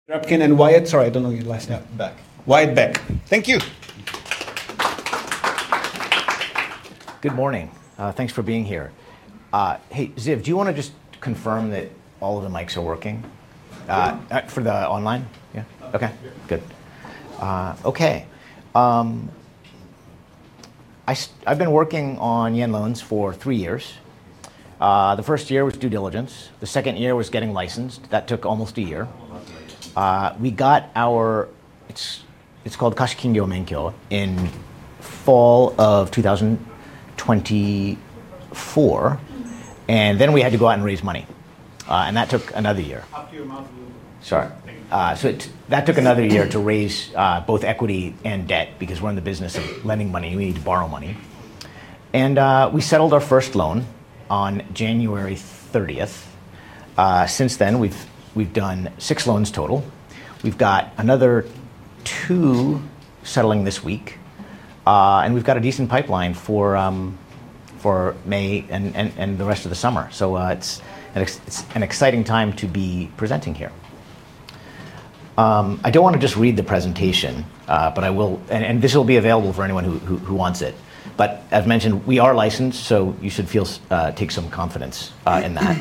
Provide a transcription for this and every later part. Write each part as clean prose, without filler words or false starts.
Drapkin and Wyatt, sorry, I don't know your last name. Beck. Wyatt Beck. Thank you. Good morning. Thanks for being here. Hey, Ziv, do you want to just confirm that all of the mics are working? For the online? Yeah? Okay, good. Okay. I've been working on yen loans for 3 years. The first year was due diligence. The second year was getting licensed. That took almost a year. We got our, it's called Kashikingyo Menkyo in fall of 2024. And then we had to go out and raise money. And that took another year. Up to your mouth. Sorry. That took another year to raise both equity and debt because we're in the business of lending money. We need to borrow money. And we settled our first loan on January 30th. Since then, we've done 6 loans total. We've got another 2 settling this week. And we've got a decent pipeline for May and the rest of the summer. So it's an exciting time to be presenting here. I don't want to just read the presentation, but I will, and this will be available for anyone who wants it. But as mentioned, we are licensed, so you should take some confidence in that.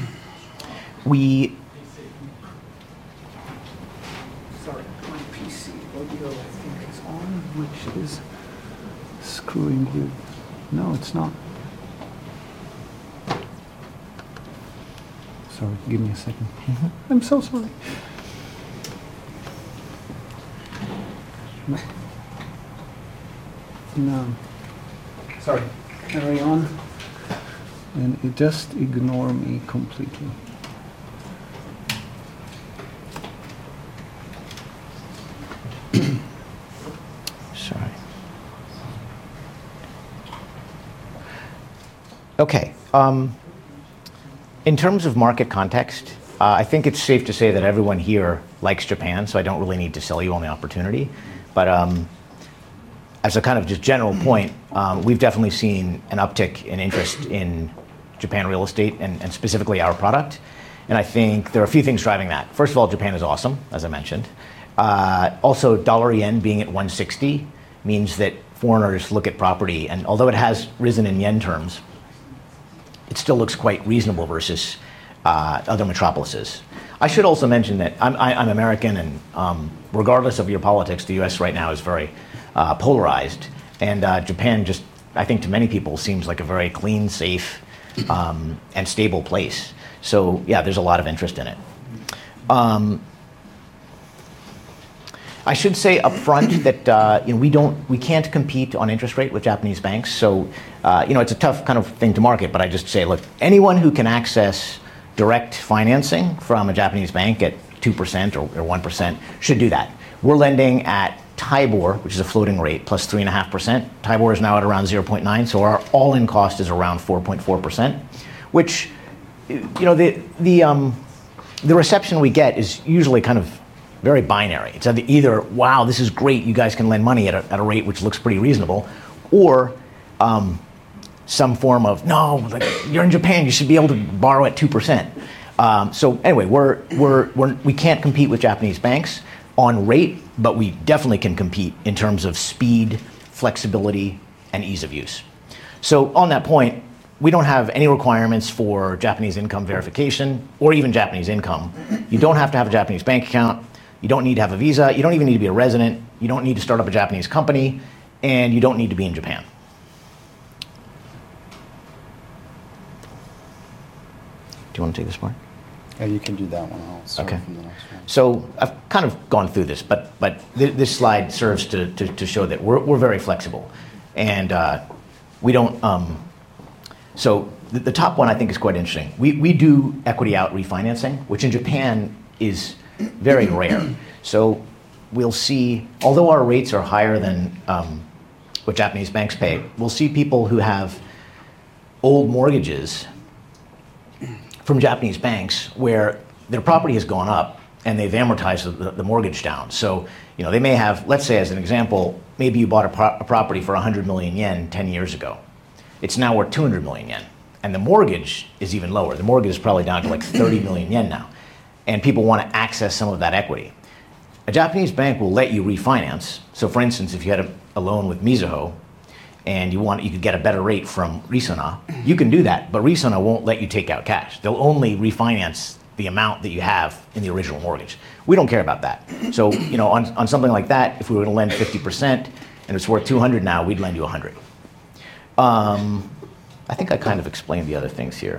Sorry, my PC audio I think is on, which is screwing with. No, it's not. Sorry, give me a second. I'm so sorry. No. Sorry. Carry on. And it just ignore me completely. Sorry. Okay. In terms of market context, I think it's safe to say that everyone here likes Japan, so I don't really need to sell you on the opportunity. But as a kind of just general point, we've definitely seen an uptick in interest in Japan real estate and specifically our product. And I think there are a few things driving that. First of all, Japan is awesome, as I mentioned. Also, dollar yen being at 160 means that foreigners look at property, and although it has risen in yen terms, it still looks quite reasonable versus other metropolises. I should also mention that I'm American, and regardless of your politics, the US right now is very polarized. And Japan just, I think to many people, seems like a very clean, safe, and stable place. So yeah, there's a lot of interest in it. I should say up front that we can't compete on interest rate with Japanese banks. So it's a tough kind of thing to market. But I just say, look, anyone who can access direct financing from a Japanese bank at 2% or 1% should do that. We're lending at TIBOR, which is a floating rate, plus 3.5%. TIBOR is now at around 0.9, so our all-in cost is around 4.4%, which, the reception we get is usually kind of very binary. It's either, wow, this is great, you guys can lend money at a rate which looks pretty reasonable, or some form of, no, like, you're in Japan, you should be able to borrow at 2%. So anyway, we can't compete with Japanese banks on rate, but we definitely can compete in terms of speed, flexibility, and ease of use. So on that point, we don't have any requirements for Japanese income verification or even Japanese income. You don't have to have a Japanese bank account. You don't need to have a visa. You don't even need to be a resident. You don't need to start up a Japanese company, and you don't need to be in Japan. Do you want to take this part? Yeah, you can do that one. I'll start Okay. from the next one. So I've kind of gone through this, but this slide serves to show that we're very flexible, and we don't. So the top one I think is quite interesting. We do equity out refinancing, which in Japan is very rare. So we'll see, although our rates are higher than what Japanese banks pay, we'll see people who have old mortgages from Japanese banks where their property has gone up and they've amortized the mortgage down. So, they may have, let's say as an example, maybe you bought a property for 100 million yen 10 years ago. It's now worth 200 million yen. And the mortgage is even lower. The mortgage is probably down to like 30 million yen now. And people want to access some of that equity. a Japanese bank will let you refinance. So for instance, if you had a loan with Mizuho and you could get a better rate from Risona, you can do that, but Risona won't let you take out cash. They'll only refinance the amount that you have in the original mortgage. We don't care about that. So, on something like that, if we were to lend 50% and it's worth 200 now, we'd lend you 100. I think I kind of explained the other things here.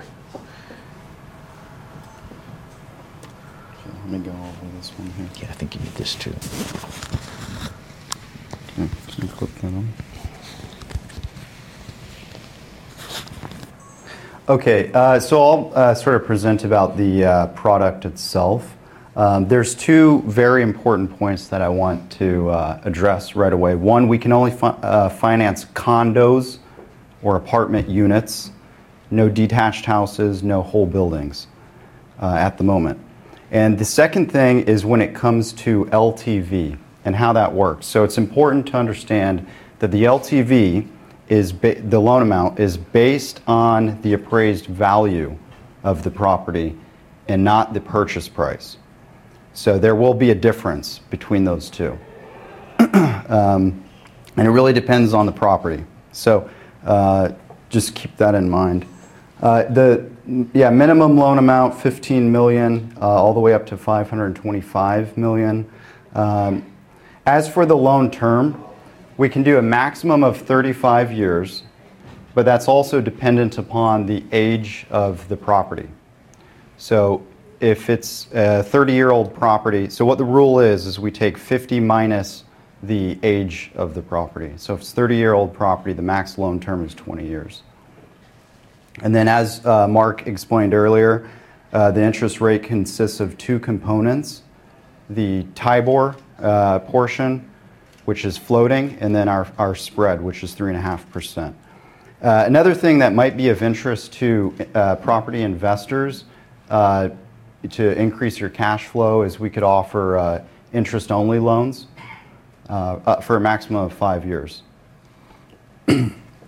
Let me go over this one here. Yeah, I think you need this too. Okay, can you click that on? Okay, so I'll sort of present about the product itself. There's two very important points that I want to address right away. One, we can only finance condos or apartment units, no detached houses, no whole buildings at the moment. And the second thing is when it comes to LTV and how that works. So it's important to understand that the LTV the loan amount is based on the appraised value of the property and not the purchase price. So there will be a difference between those two. And it really depends on the property. So just keep that in mind. Minimum loan amount, $15 million, all the way up to $525 million. As for the loan term, we can do a maximum of 35 years, but that's also dependent upon the age of the property. So if it's a 30-year-old property, so what the rule is we take 50 minus the age of the property. So if it's a 30-year-old property, the max loan term is 20 years. And then as Mark explained earlier, the interest rate consists of two components, the TIBOR portion, which is floating, and then our spread, which is 3.5%. Another thing that might be of interest to property investors to increase your cash flow is we could offer interest-only loans for a maximum of 5 years. When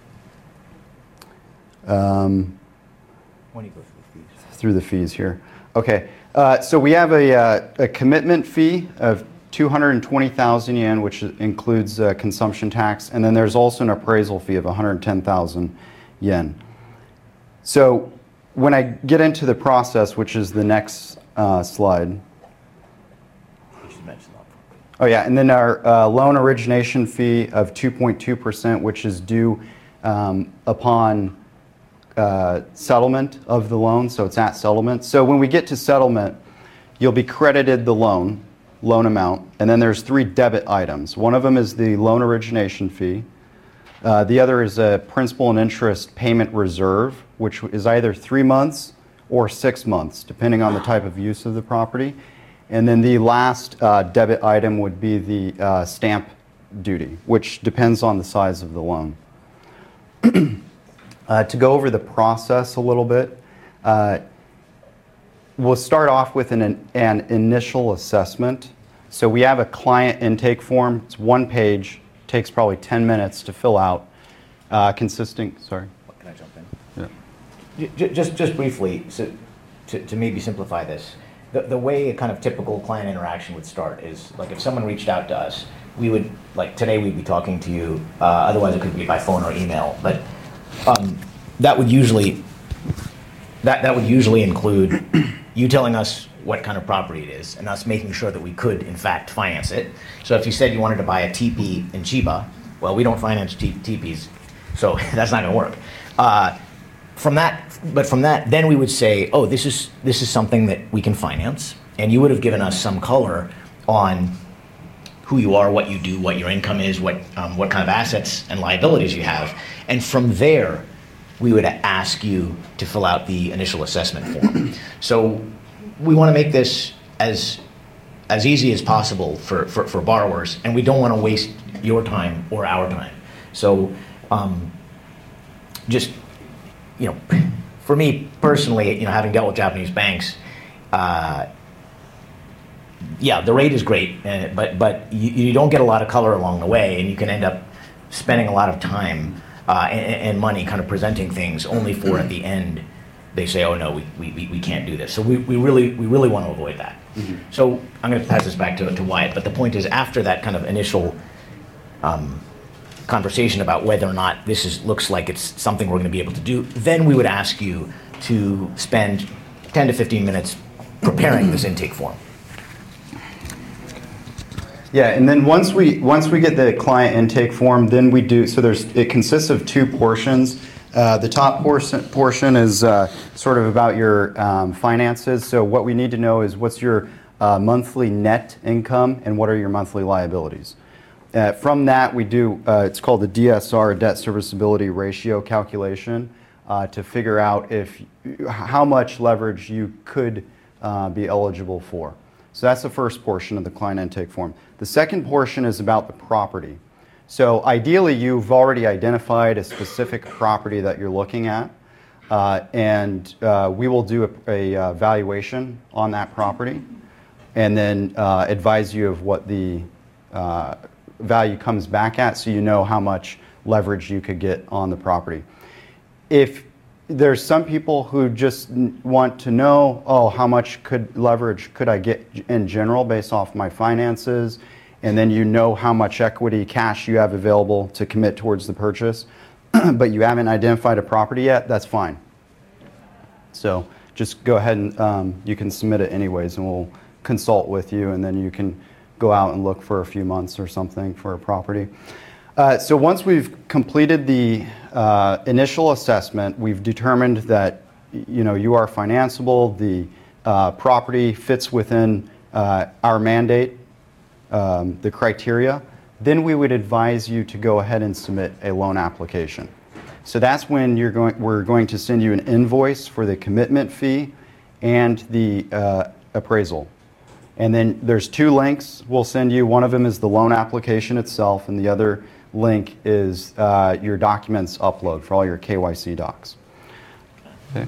you go through the fees. Through the fees here. Okay, so we have a commitment fee of 220,000 yen, which includes consumption tax, and then there's also an appraisal fee of 110,000 yen. So when I get into the process, which is the next slide. You should mention that. Oh yeah, and then our loan origination fee of 2.2%, which is due upon settlement of the loan, so it's at settlement. So when we get to settlement, you'll be credited the loan amount, and then there's 3 debit items. One of them is the loan origination fee. The other is a principal and interest payment reserve, which is either 3 months or 6 months, depending on the type of use of the property. And then the last debit item would be the stamp duty, which depends on the size of the loan. To go over the process a little bit, we'll start off with an initial assessment. So we have a client intake form. It's 1 page, takes probably 10 minutes to fill out, consisting, sorry. Can I jump in? Yeah. Just briefly, so to maybe simplify this, the way a kind of typical client interaction would start is, like, if someone reached out to us, we would, like today we'd be talking to you, otherwise it could be by phone or email, but that would usually include you telling us what kind of property it is and us making sure that we could in fact finance it. So if you said you wanted to buy a teepee in Chiba, well, we don't finance teepees, so that's not going to work. From that, then we would say, oh, this is something that we can finance, and you would have given us some color on who you are, what you do, what your income is, what kind of assets and liabilities you have, and from there, we would ask you to fill out the initial assessment form. So we want to make this as easy as possible for borrowers, and we don't want to waste your time or our time. So just, for me personally, having dealt with Japanese banks, the rate is great, but you don't get a lot of color along the way, and you can end up spending a lot of time and money kind of presenting things only for at the end they say, oh no, we can't do this. So we really want to avoid that. So I'm going to pass this back to Wyatt, but the point is, after that kind of initial conversation about whether or not this looks like it's something we're going to be able to do, then we would ask you to spend 10 to 15 minutes preparing this intake form. Yeah, and then once we get the client intake form, then we do, so it consists of two portions. The top portion is sort of about your finances. So what we need to know is what's your monthly net income and what are your monthly liabilities. From that, we do, it's called the DSR, debt serviceability ratio calculation, to figure out how much leverage you could be eligible for. So that's the first portion of the client intake form. The second portion is about the property. So ideally, you've already identified a specific property that you're looking at, and we will do a valuation on that property and then advise you of what the value comes back at, so you know how much leverage you could get on the property. If there's some people who just want to know, oh, how much leverage could I get in general based off my finances, and then you know how much equity cash you have available to commit towards the purchase, but you haven't identified a property yet, that's fine. So just go ahead and you can submit it anyways, and we'll consult with you, and then you can go out and look for a few months or something for a property. So once we've completed the initial assessment, we've determined that you are financeable, the property fits within our mandate, the criteria, then we would advise you to go ahead and submit a loan application. So that's when we're going to send you an invoice for the commitment fee and the appraisal. And then there's two links we'll send you. One of them is the loan application itself, and the other link is your documents upload for all your KYC docs. Okay.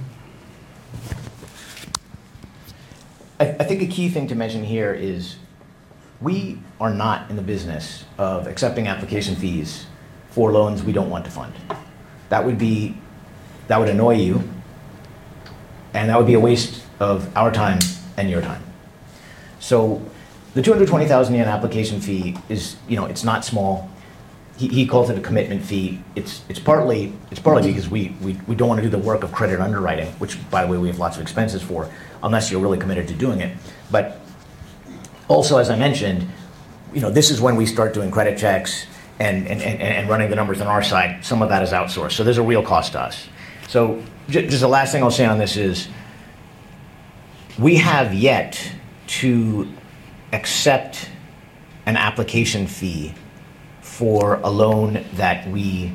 I think a key thing to mention here is we are not in the business of accepting application fees for loans we don't want to fund. That would annoy you, and that would be a waste of our time and your time. So the 220,000 yen application fee is, it's not small. He calls it a commitment fee. It's partly because we don't want to do the work of credit underwriting, which, by the way, we have lots of expenses for, unless you're really committed to doing it. But also, as I mentioned, this is when we start doing credit checks and running the numbers on our side. Some of that is outsourced, so there's a real cost to us. So just the last thing I'll say on this is we have yet to accept an application fee for a loan that we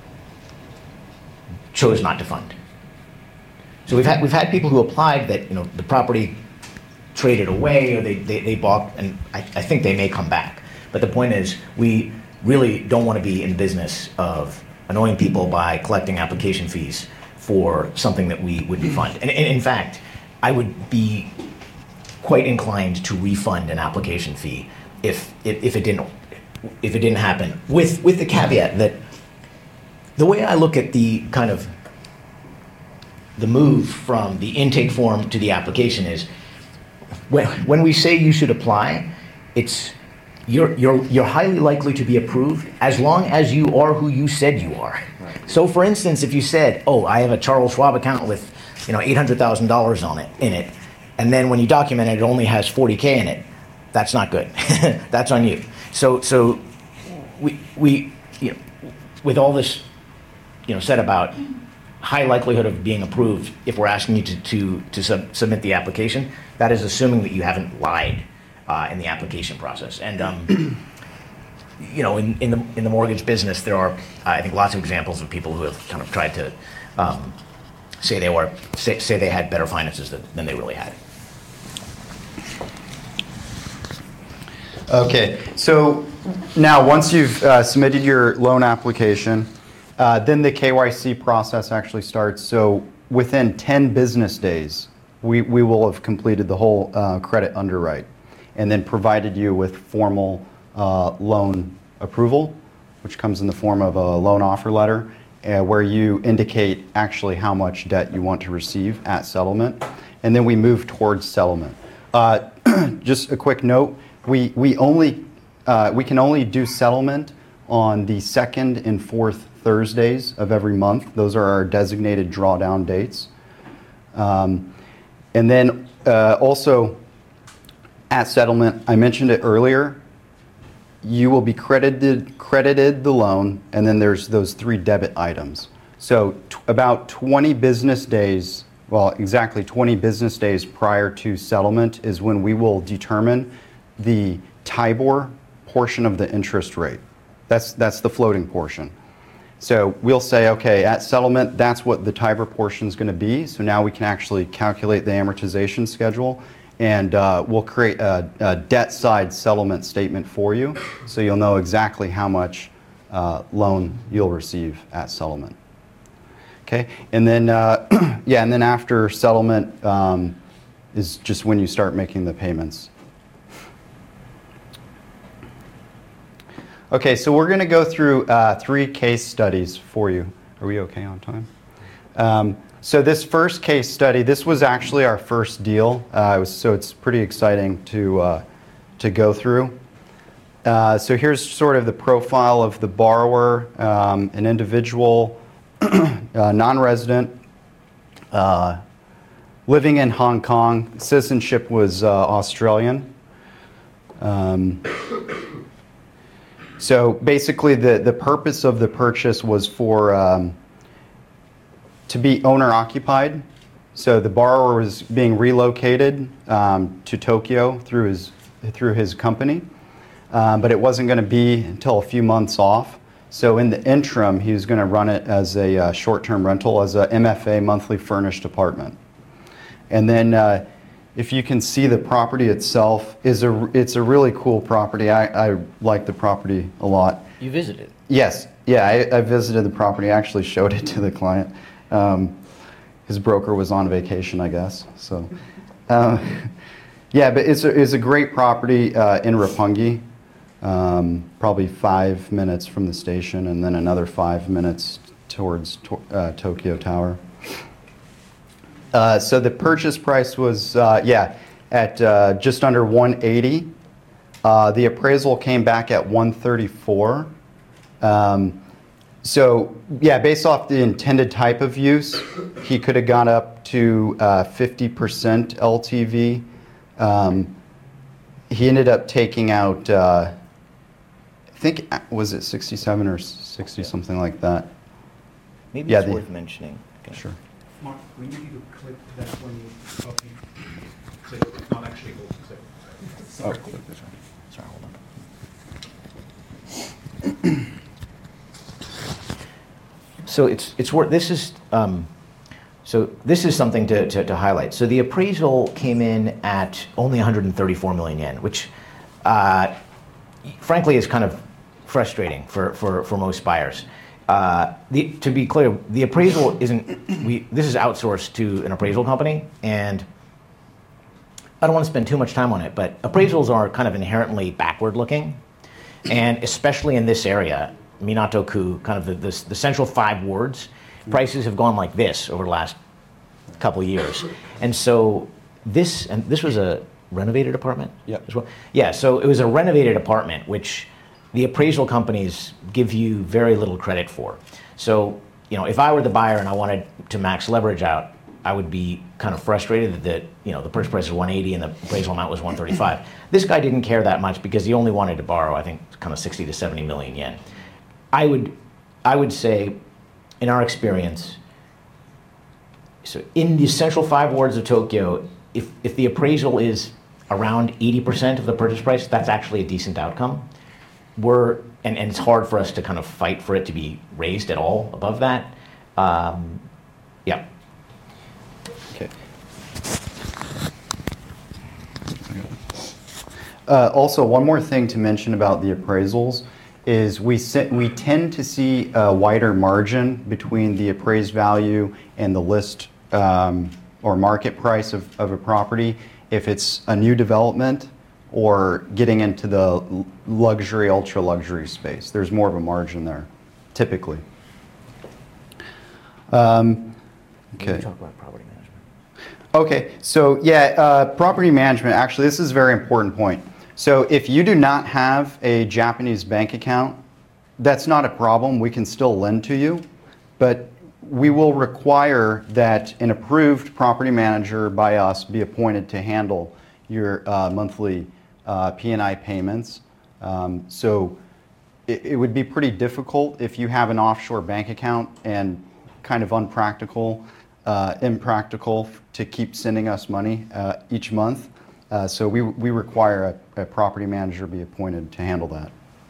chose not to fund. So we've had people who applied that the property traded away or they bought, and I think they may come back. But the point is, we really don't want to be in the business of annoying people by collecting application fees for something that we wouldn't fund. And in fact, I would be quite inclined to refund an application fee if it didn't happen, with the caveat that the way I look at the kind of the move from the intake form to the application is when we say you should apply, it's you're highly likely to be approved as long as you are who you said you are. Right. So for instance, if you said, oh, I have a Charles Schwab account with $800,000 in it, and then when you document it, it only has 40K in it, that's not good. That's on you. So we with all this said about high likelihood of being approved, if we're asking you to submit the application, that is assuming that you haven't lied in the application process. And in the mortgage business, there are I think lots of examples of people who have kind of tried to say they had better finances than they really had. Okay, so now once you've submitted your loan application, then the KYC process actually starts. So within 10 business days, we will have completed the whole credit underwrite and then provided you with formal loan approval, which comes in the form of a loan offer letter, where you indicate actually how much debt you want to receive at settlement, and then we move towards settlement. Just a quick note: we can only do settlement on the second and fourth Thursdays of every month. Those are our designated drawdown dates. And then also at settlement, I mentioned it earlier, you will be credited the loan, and then there's those 3 debit items. So about 20 business days, well, exactly 20 business days prior to settlement is when we will determine the TIBOR portion of the interest rate. That's the floating portion. So we'll say, okay, at settlement, that's what the TIBOR portion is going to be. So now we can actually calculate the amortization schedule, and we'll create a debt side settlement statement for you, so you'll know exactly how much loan you'll receive at settlement. Okay, and then yeah, and then after settlement is just when you start making the payments. Okay, so we're going to go through 3 case studies for you. Are we okay on time? So this first case study, this was actually our first deal, so it's pretty exciting to go through. So here's sort of the profile of the borrower, an individual, non-resident, living in Hong Kong. Citizenship was Australian. So basically the purpose of the purchase was for to be owner occupied. So the borrower was being relocated to Tokyo through his company, but it wasn't going to be until a few months off. So in the interim, he was going to run it as a short-term rental, as a MFA, monthly furnished apartment. And then if you can see, the property itself it's a really cool property. I like the property a lot. You visited? Yes. Yeah, I visited the property. I actually showed it to the client. His broker was on vacation, I guess. So, yeah, but it's a great property in Roppongi, probably 5 minutes from the station, and then another 5 minutes towards Tokyo Tower. So the purchase price was, at just under 180. The appraisal came back at 134. So yeah, based off the intended type of use, he could have gone up to 50% LTV. He ended up taking out, I think, was it 67 or 60, something like that. Maybe Yeah, it's worth mentioning. Okay. Sure. Mark, we need you to click that when you're talking. Click, not actually go click. Sorry, hold on. So it's worth. This is something to highlight. So the appraisal came in at only 134 million yen, which, frankly, is kind of frustrating for most buyers. To be clear, the appraisal isn't. This is outsourced to an appraisal company, and I don't want to spend too much time on it. But appraisals are kind of inherently backward-looking, and especially in this area, Minato-ku, kind of the central 5 wards, prices have gone like this over the last couple of years, and so this was a renovated apartment. Yeah. As well. Yeah. So it was a renovated apartment, which the appraisal companies give you very little credit for. So, if I were the buyer and I wanted to max leverage out, I would be kind of frustrated that the purchase price is 180 and the appraisal amount was 135. This guy didn't care that much because he only wanted to borrow, I think, kind of 60 to 70 million yen. I would say, in our experience, so in the central 5 wards of Tokyo, if the appraisal is around 80% of the purchase price, that's actually a decent outcome. And it's hard for us to kind of fight for it to be raised at all above that. Yeah. Okay. Also, one more thing to mention about the appraisals is we tend to see a wider margin between the appraised value and the list or market price of a property if it's a new development or getting into the luxury, ultra luxury space. There's more of a margin there, typically. Okay. Talk about property management. Okay, so yeah, property management, actually, this is a very important point. So if you do not have a Japanese bank account, that's not a problem. We can still lend to you, but we will require that an approved property manager by us be appointed to handle your monthly P&I payments. So it would be pretty difficult if you have an offshore bank account and kind of impractical to keep sending us money each month. So we require a property manager be appointed to handle that.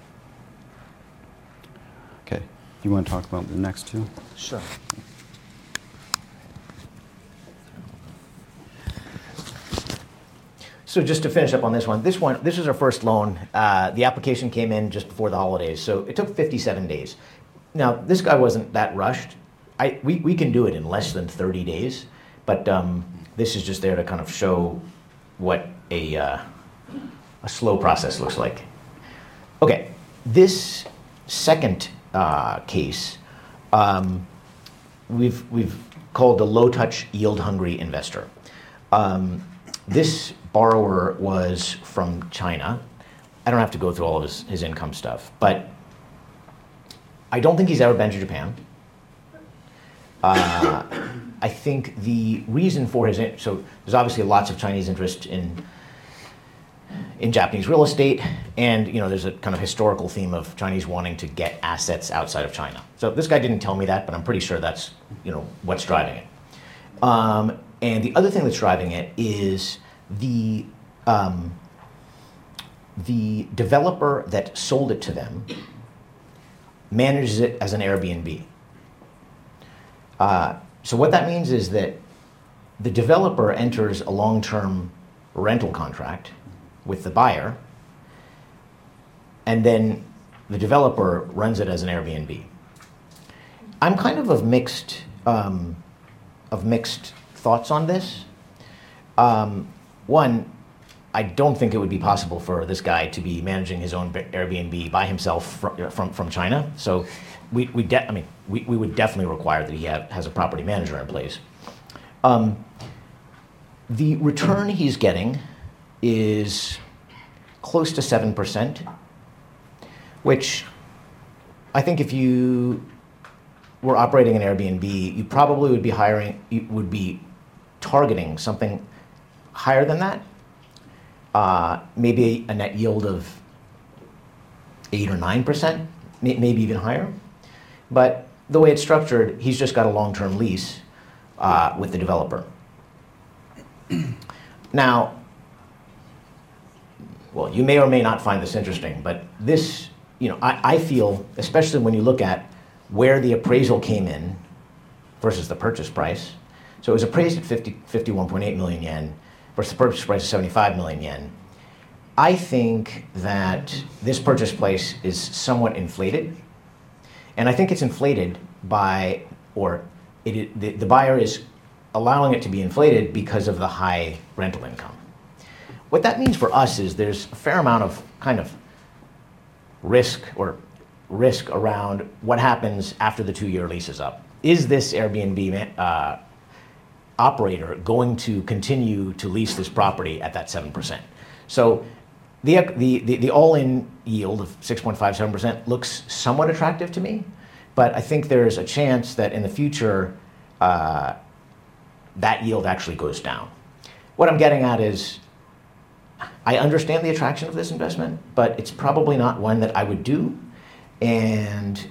Okay, do you want to talk about the next two? Sure. So just to finish up on this one, this is our first loan. The application came in just before the holidays, so it took 57 days. Now, this guy wasn't that rushed. We can do it in less than 30 days, but this is just there to kind of show what a slow process looks like. Okay, this second case, we've called a low-touch, yield-hungry investor. This borrower was from China. I don't have to go through all of his income stuff, but I don't think he's ever been to Japan. I think the reason for so there's obviously lots of Chinese interest in Japanese real estate, and there's a kind of historical theme of Chinese wanting to get assets outside of China. So this guy didn't tell me that, but I'm pretty sure that's what's driving it. And the other thing that's driving it is the developer that sold it to them manages it as an Airbnb. So what that means is that the developer enters a long-term rental contract with the buyer, and then the developer runs it as an Airbnb. I'm kind of mixed thoughts on this. One, I don't think it would be possible for this guy to be managing his own Airbnb by himself from China. So we would definitely require that he has a property manager in place. The return he's getting is close to 7%, which I think if you were operating an Airbnb, you probably would be targeting something higher than that. Maybe a net yield of 8 or 9%, maybe even higher. But the way it's structured, he's just got a long-term lease with the developer. Now, well, you may or may not find this interesting, but this, I feel, especially when you look at where the appraisal came in versus the purchase price. So it was appraised at 51.8 million yen versus the purchase price of 75 million yen. I think that this purchase price is somewhat inflated. And I think it's inflated by, the buyer is allowing it to be inflated because of the high rental income. What that means for us is there's a fair amount of kind of risk around what happens after the 2-year lease is up. Is this Airbnb operator going to continue to lease this property at that 7%? So the all-in yield of 6.57% looks somewhat attractive to me, but I think there's a chance that in the future that yield actually goes down. What I'm getting at is I understand the attraction of this investment, but it's probably not one that I would do, and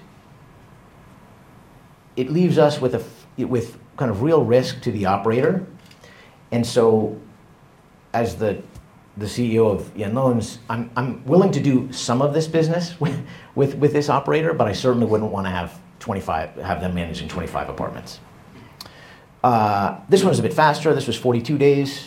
it leaves us with kind of real risk to the operator. And so, as the CEO of Yen Loans, I'm willing to do some of this business with this operator, but I certainly wouldn't want to have them managing 25 apartments. This one was a bit faster. This was 42 days.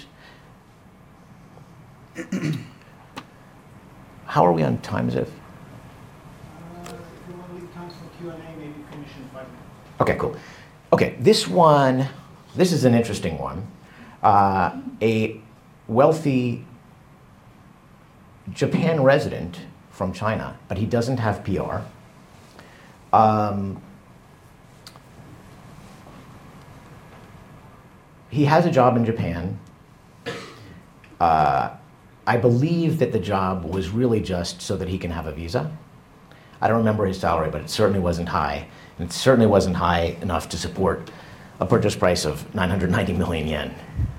How are we on time, Ziv? If you want to leave time for Q&A, maybe finish in 5 minutes. Okay, cool. Okay, this is an interesting one. A wealthy Japan resident from China, but he doesn't have PR. he has a job in Japan. I believe that the job was really just so that he can have a visa. I don't remember his salary, but it certainly wasn't high. And it certainly wasn't high enough to support a purchase price of 990 million yen.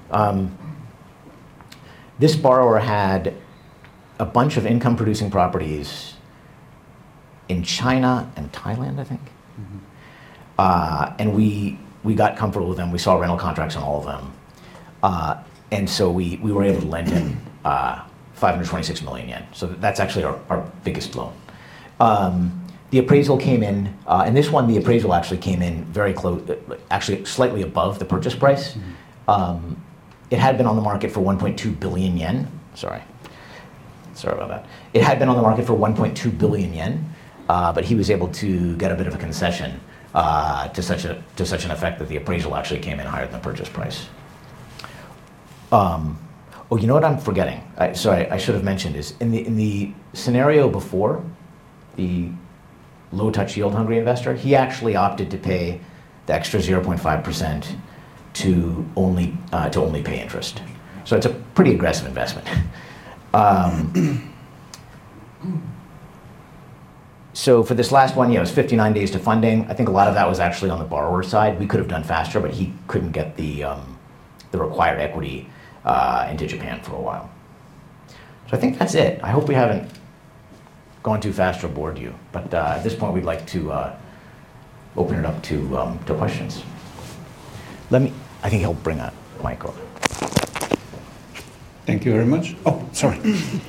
This borrower had a bunch of income-producing properties in China and Thailand, I think. And we got comfortable with them. We saw rental contracts on all of them. And so we were able to lend him 526 million yen. So that's actually our biggest loan. The appraisal came in, and this one, the appraisal actually came in very close, actually slightly above the purchase price. It had been on the market for 1.2 billion yen. Sorry about that. It had been on the market for 1.2 billion yen, but he was able to get a bit of a concession to such an effect that the appraisal actually came in higher than the purchase price. Oh, you know what I'm forgetting? Sorry, I should have mentioned is in the scenario before, the low-touch yield-hungry investor, he actually opted to pay the extra 0.5% to only pay interest. So it's a pretty aggressive investment. So for this last one, it was 59 days to funding. I think a lot of that was actually on the borrower side. We could have done faster, but he couldn't get the required equity into Japan for a while. So I think that's it. I hope we haven't gone too fast or bored you, but at this point we'd like to open it up to questions. I think he'll bring a mic over. Thank you very much. Oh, sorry.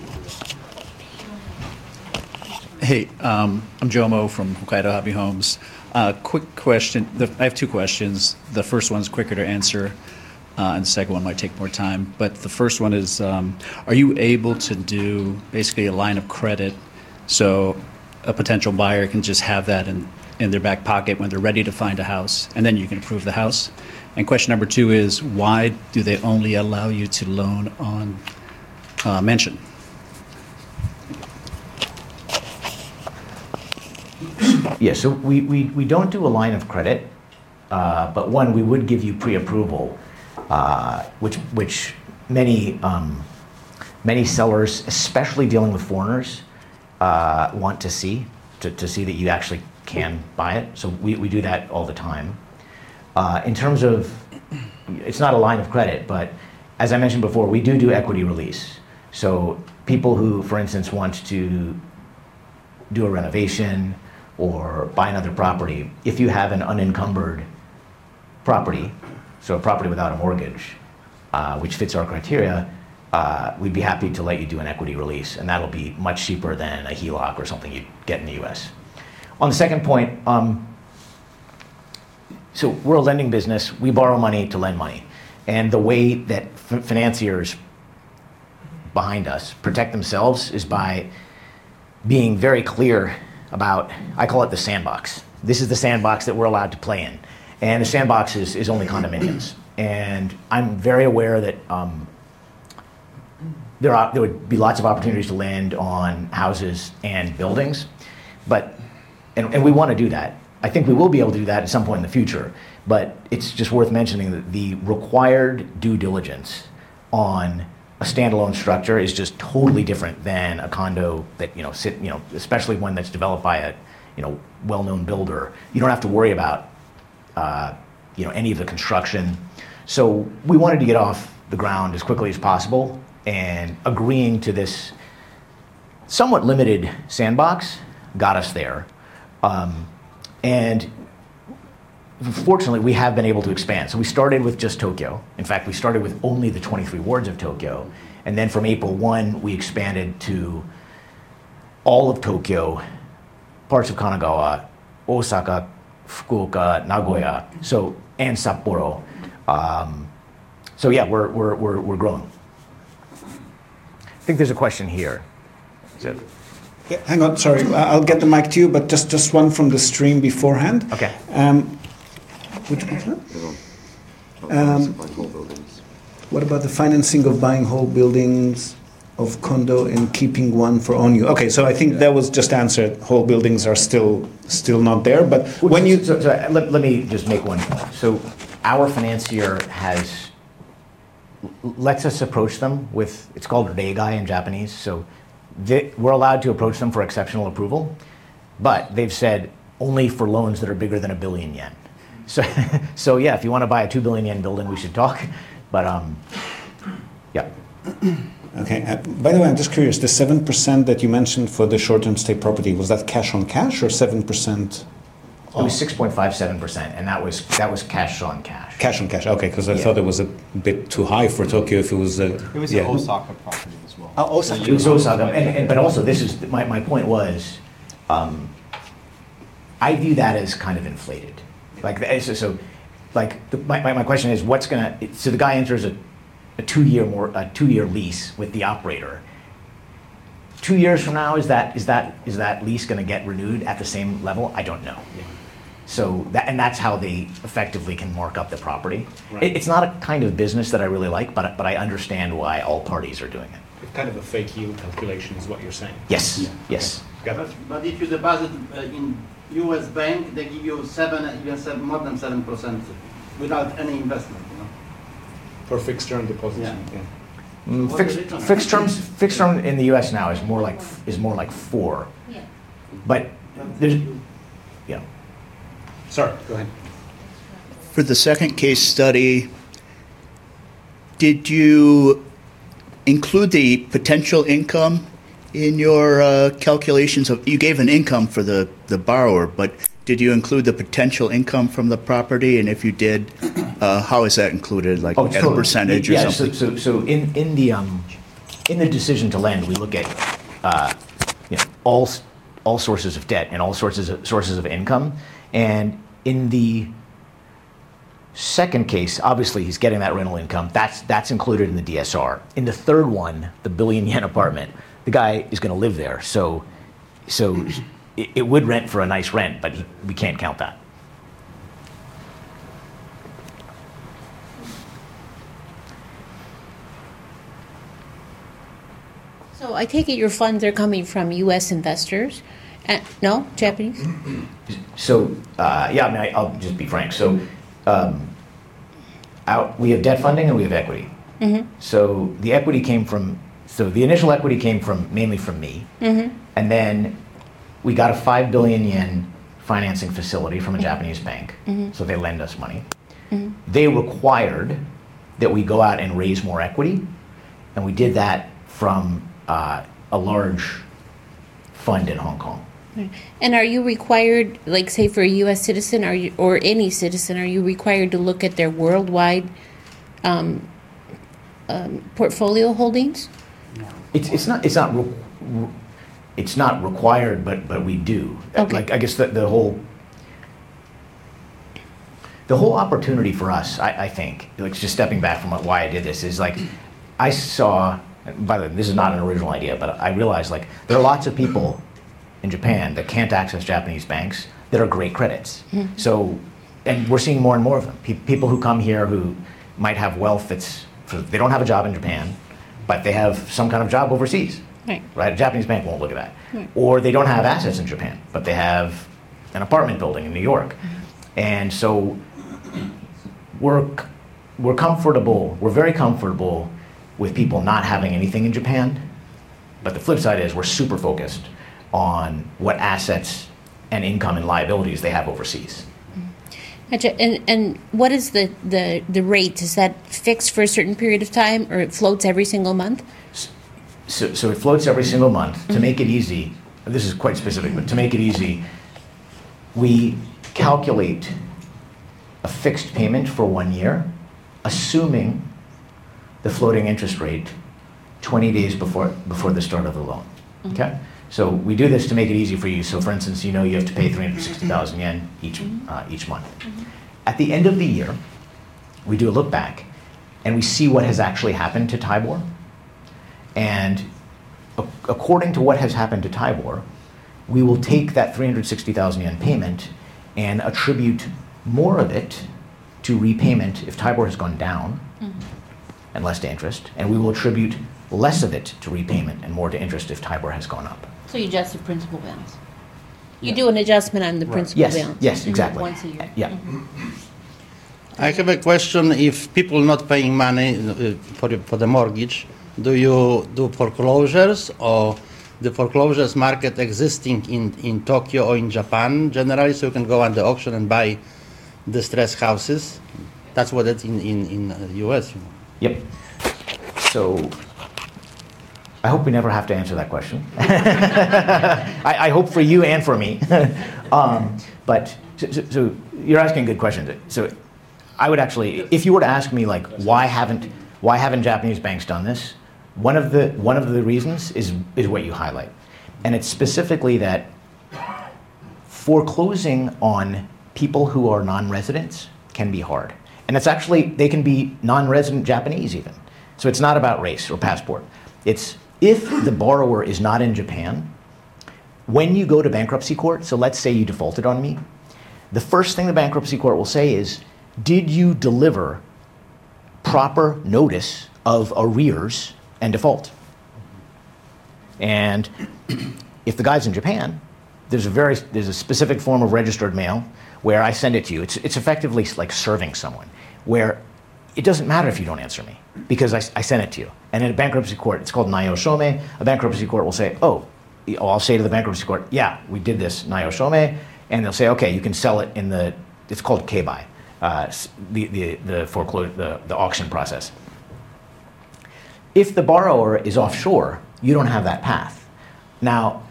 Hey, I'm Jomo from Hokkaido Hobby Homes. Quick question. I have two questions. The first one's quicker to answer, and the second one might take more time. But the first one is, are you able to do basically a line of credit so a potential buyer can just have that in their back pocket when they're ready to find a house, and then you can approve the house? And question number two is, why do they only allow you to loan on mansion? Yeah, so we don't do a line of credit, but one, we would give you pre-approval, which many sellers, especially dealing with foreigners, want to see that you actually can buy it. So we do that all the time. In terms of, it's not a line of credit, but as I mentioned before, we do equity release. So people who, for instance, want to do a renovation or buy another property, if you have an unencumbered property, so a property without a mortgage, which fits our criteria, we'd be happy to let you do an equity release, and that'll be much cheaper than a HELOC or something you'd get in the US. On the second point, so we're a lending business. We borrow money to lend money. And the way that financiers behind us protect themselves is by being very clear about, I call it the sandbox. This is the sandbox that we're allowed to play in. And the sandbox is only condominiums. And I'm very aware that there would be lots of opportunities to lend on houses and buildings, and we want to do that. I think we will be able to do that at some point in the future, but it's just worth mentioning that the required due diligence on a standalone structure is just totally different than a condo that, especially one that's developed by a, well-known builder. You don't have to worry about, any of the construction. So we wanted to get off the ground as quickly as possible, and agreeing to this somewhat limited sandbox got us there. And fortunately, we have been able to expand. So we started with just Tokyo. In fact, we started with only the 23 wards of Tokyo. And then from April 1, we expanded to all of Tokyo, parts of Kanagawa, Osaka, Fukuoka, Nagoya, and Sapporo. So yeah, we're growing. I think there's a question here. Yeah, hang on, sorry. I'll get the mic to you, but just one from the stream beforehand. Okay. Which one? What about the financing of buying whole buildings of condo and keeping one for own use? Okay, so I think that was just answered. Whole buildings are still not there, but when you... So let me just make one point. So our financier has lets us approach them with, it's called reigai in Japanese, so we're allowed to approach them for exceptional approval, but they've said only for loans that are bigger than 1 billion yen. So yeah, if you want to buy a 2 billion yen building, we should talk, but yeah. Okay. By the way, I'm just curious. The 7% that you mentioned for the short-term stay property, was that cash on cash or 7%? It was 6.57%, and that was cash on cash. Cash on cash. Okay, because I thought it was a bit too high for Tokyo. If it was It was an Osaka property as well. Oh, Osaka. It was Osaka, but also this is my point was, I view that as kind of inflated. Like my question is, what's gonna? So the guy enters a 2-year lease with the operator. 2 years from now, is that lease going to get renewed at the same level? I don't know. Yeah. So that's how they effectively can mark up the property. Right. It's not a kind of business that I really like, but I understand why all parties are doing it. It's kind of a fake yield calculation, is what you're saying. Yes. Yeah. Yes. But if you deposit in U.S. bank, they give you more than 7% without any investment. You know? For fixed term deposits. Yeah. Fixed term in the U.S. now is more like 4. Yeah. But there's, yeah. Sorry, go ahead. For the second case study, did you include the potential income in your calculations of? You gave an income for the borrower, but did you include the potential income from the property? And if you did, how is that included? Like at a percentage or something? So in the decision to lend, we look at all sources of debt and all sources of income. And in the second case, obviously he's getting that rental income. That's included in the DSR. In the third one, the 1 billion yen apartment, the guy is going to live there. So it would rent for a nice rent, but we can't count that. So I take it your funds are coming from U.S. investors? No? Japanese? So, I'll just be frank. So, we have debt funding and we have equity. Mm-hmm. So the initial equity came mainly from me. Mm-hmm. And then we got a 5 billion yen financing facility from a Japanese bank. Mm-hmm. So they lend us money. Mm-hmm. They required that we go out and raise more equity. And we did that from a large fund in Hong Kong. And are you required, like say for a U.S. citizen, or any citizen, are you required to look at their worldwide portfolio holdings? It's not required, but we do. Okay. Like I guess the whole opportunity for us, I think, like just stepping back from why I did this, is like I saw. By the way, this is not an original idea, but I realized like there are lots of people in Japan that can't access Japanese banks that are great credits. Mm-hmm. So, and we're seeing more and more of them. People who come here who might have wealth they don't have a job in Japan, but they have some kind of job overseas. Right? A Japanese bank won't look at that. Right. Or they don't have assets in Japan, but they have an apartment building in New York. Mm-hmm. And so we're very comfortable with people not having anything in Japan. But the flip side is we're super focused on what assets and income and liabilities they have overseas. Gotcha. And what is the rate? Is that fixed for a certain period of time, or it floats every single month? So it floats every single month. Mm-hmm. To make it easy, this is quite specific, but to make it easy, we calculate a fixed payment for 1 year, assuming the floating interest rate 20 days before the start of the loan. Mm-hmm. Okay? So we do this to make it easy for you. So for instance, you have to pay 360,000 yen each month. Mm-hmm. At the end of the year, we do a look back and we see what has actually happened to TIBOR. And according to what has happened to TIBOR, we will take that 360,000 yen payment and attribute more of it to repayment if TIBOR has gone down, mm-hmm. and less to interest, and we will attribute less of it to repayment and more to interest if TIBOR has gone up. So you adjust the principal balance. You do an adjustment on the principal balance. Yes, exactly. Once a year. Yeah. Mm-hmm. I have a question. If people not paying money for the mortgage, do you do foreclosures, or the foreclosures market existing in Tokyo or in Japan generally, so you can go on the auction and buy distressed houses? That's what it's in US. Yep. So I hope we never have to answer that question. I hope for you and for me. But so you're asking good questions. So I would actually, if you were to ask me, like, why haven't Japanese banks done this? One of the reasons is what you highlight, and it's specifically that foreclosing on people who are non-residents can be hard, and it's actually, they can be non-resident Japanese even. So it's not about race or passport. It's if the borrower is not in Japan, when you go to bankruptcy court, so let's say you defaulted on me, the first thing the bankruptcy court will say is, did you deliver proper notice of arrears and default? And if the guy's in Japan, there's a specific form of registered mail where I send it to you. It's effectively like serving someone, where it doesn't matter if you don't answer me because I sent it to you. And in a bankruptcy court, it's called Nayo Shome. A bankruptcy court will say, I'll say to the bankruptcy court, yeah, we did this Nayo Shome, and they'll say, okay, you can sell it in it's called keibai, the auction process. If the borrower is offshore, you don't have that path. Now,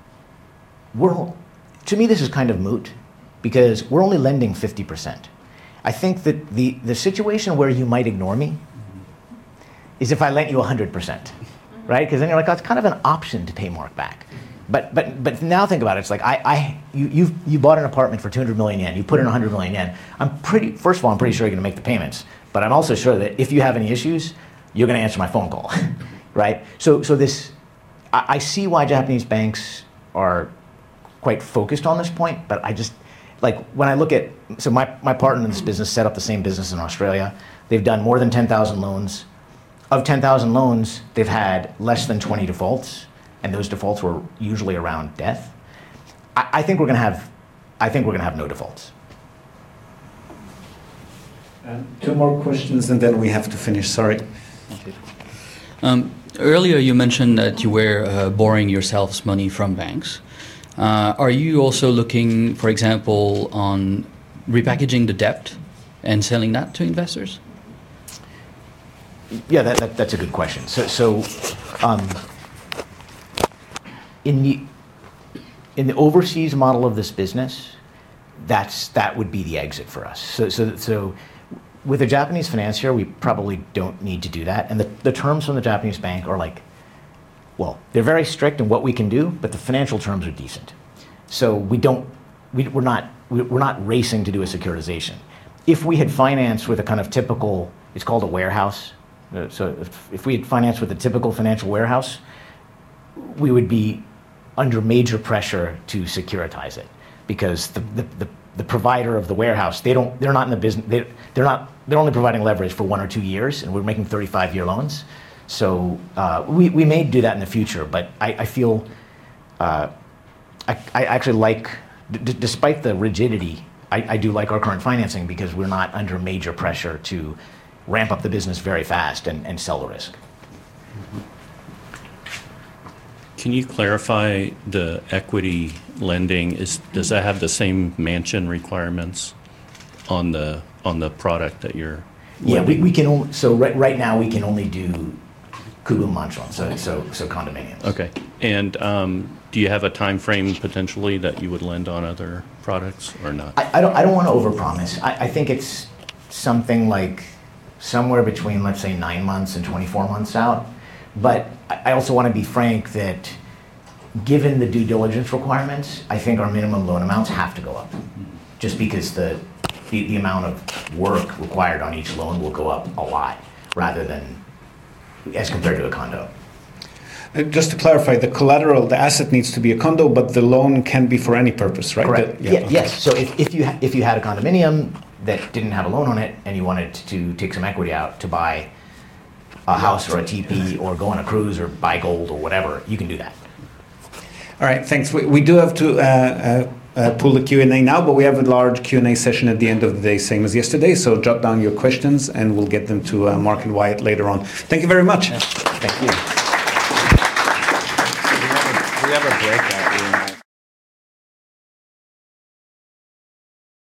to me, this is kind of moot because we're only lending 50%. I think that the situation where you might ignore me is if I lent you 100%, right? Because then you're like, oh, it's kind of an option to pay Mark back. But now think about it. It's like you bought an apartment for 200 million yen. You put in 100 million yen. First of all, I'm pretty sure you're going to make the payments. But I'm also sure that if you have any issues, you're going to answer my phone call, right? So I see why Japanese banks are quite focused on this point. But I just, like, when I look at, so my partner in this business set up the same business in Australia. They've done more than 10,000 loans. Of 10,000 loans, they've had less than 20 defaults. And those defaults were usually around death. I think we're going to have no defaults. Two more questions, and then we have to finish. Sorry. Earlier, you mentioned that you were borrowing yourselves money from banks. Are you also looking, for example, on repackaging the debt and selling that to investors? Yeah, that's a good question. In the overseas model of this business, that would be the exit for us. So with a Japanese financier, we probably don't need to do that. And the terms from the Japanese bank are like, well, they're very strict in what we can do, but the financial terms are decent. So we're not racing to do a securitization. If we had financed with a kind of typical, it's called a warehouse. So if we had financed with a typical financial warehouse, we would be under major pressure to securitize it because the provider of the warehouse, they're not in the business, they're only providing leverage for 1 or 2 years, and we're making 35-year loans. So we may do that in the future, but I feel I actually like, despite the rigidity, I do like our current financing because we're not under major pressure to ramp up the business very fast and sell the risk. Can you clarify the equity lending? Does that have the same mansion requirements on the product that you're lending? Yeah, we can only, so right now we can only do Kugun Manshon, so condominiums. Okay, and do you have a time frame potentially that you would lend on other products or not? I don't want to overpromise. I think it's something like somewhere between, let's say, 9 months and 24 months out. But I also want to be frank that given the due diligence requirements, I think our minimum loan amounts have to go up. Just because the amount of work required on each loan will go up a lot rather than as compared to a condo. Just to clarify, the collateral, the asset needs to be a condo, but the loan can be for any purpose, right? Correct. Okay. Yes. So if you had a condominium that didn't have a loan on it and you wanted to take some equity out to buy a house or a TP or go on a cruise or buy gold or whatever, you can do that. All right, thanks. We do have to pull the Q&A now, but we have a large Q&A session at the end of the day, same as yesterday. So jot down your questions, and we'll get them to Mark and Wyatt later on. Thank you very much. Thank you. We have a breakout room.